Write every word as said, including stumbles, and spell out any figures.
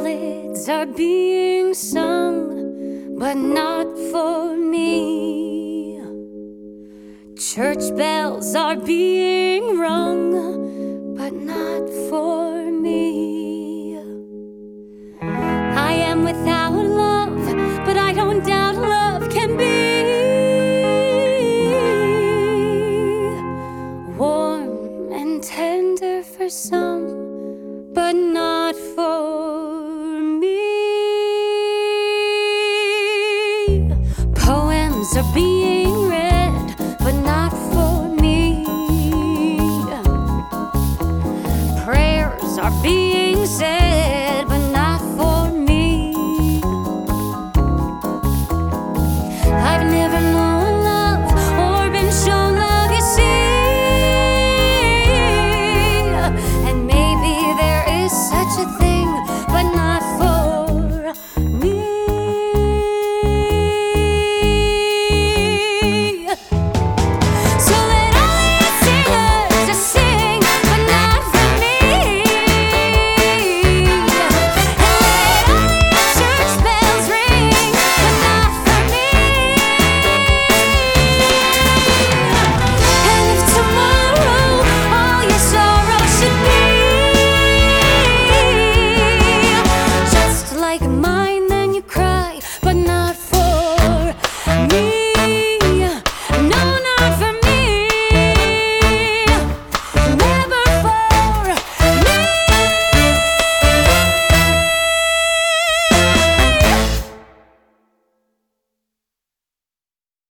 ballads are being sung, but not for me. Church bells are being rung, but not for me. I am without love, but I don't doubt love can be warm and tender for some, but not for me. Poems are being